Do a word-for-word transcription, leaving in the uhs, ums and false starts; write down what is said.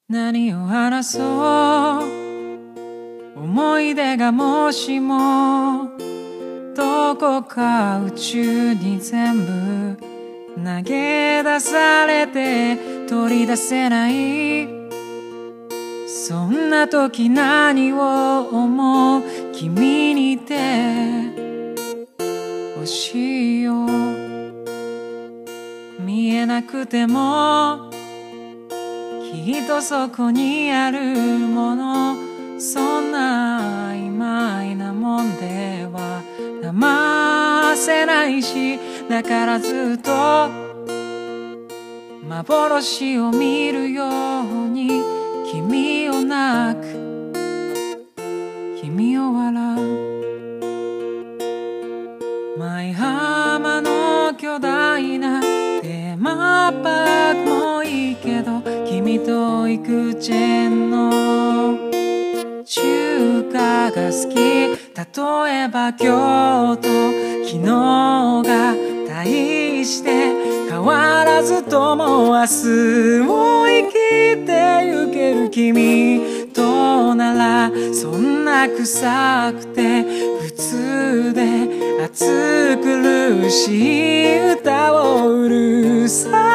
何を話そう思い出がもしもどこか宇宙に全部投げ出されて取り出せないそんな時何を思う君にてほしいよ見えなくてもきっとそこにあるものそんな曖昧なもんでは騙せないしだからずっと幻を見るように君を泣く君を笑う舞浜の巨大なテーマパークもいいけど君と行くチェーンの中華が好き例えば今日と昨日が大して変わらずとも明日を生きてゆける君とならそんな臭くて普通で暑苦しい歌をうるさい